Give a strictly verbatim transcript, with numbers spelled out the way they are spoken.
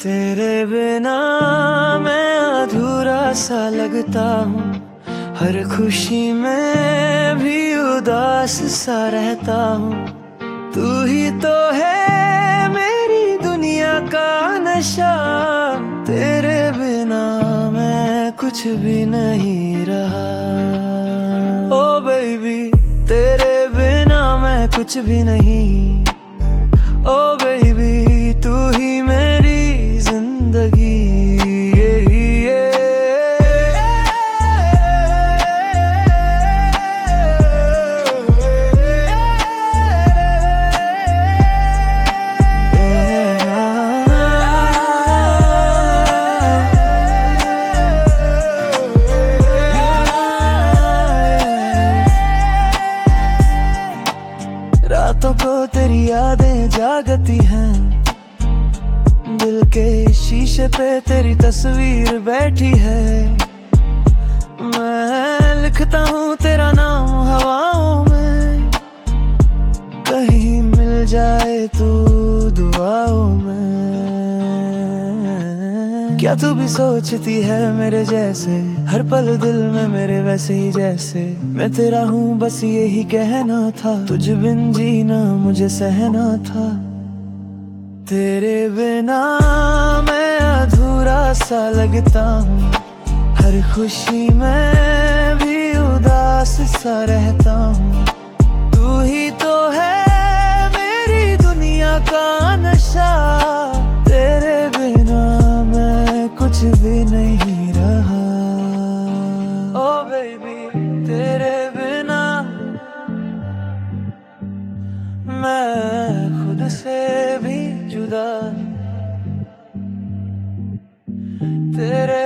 तेरे बिना मैं अधूरा सा लगता हूँ, हर खुशी में भी उदास सा रहता हूँ। तू ही तो है मेरी दुनिया का नशा, तेरे बिना मैं कुछ भी नहीं रहा। ओ बेबी तेरे बिना मैं कुछ भी नहीं। ओ बेबी तू ही मेरी जिंदगी। ये, ये। रातों को तेरी यादें जागती हैं, दिल के शीशे पे तेरी तस्वीर बैठी है। मैं लिखता हूँ तेरा नाम हवाओं में, कहीं मिल जाए तू दुआओं में। क्या तू भी सोचती है मेरे जैसे, हर पल दिल में मेरे वैसे ही जैसे मैं तेरा हूँ, बस यही कहना था। तुझ बिन जीना मुझे सहना था। तेरे बिना मैं अधूरा सा लगता हूँ, हर खुशी में भी उदास सा रहता हूँ। तू ही तो है मेरी दुनिया का नशा, तेरे बिना मैं कुछ भी नहीं रहा। ओ बेबी तेरे बिना मैं खुद से भी जुदा, तेरे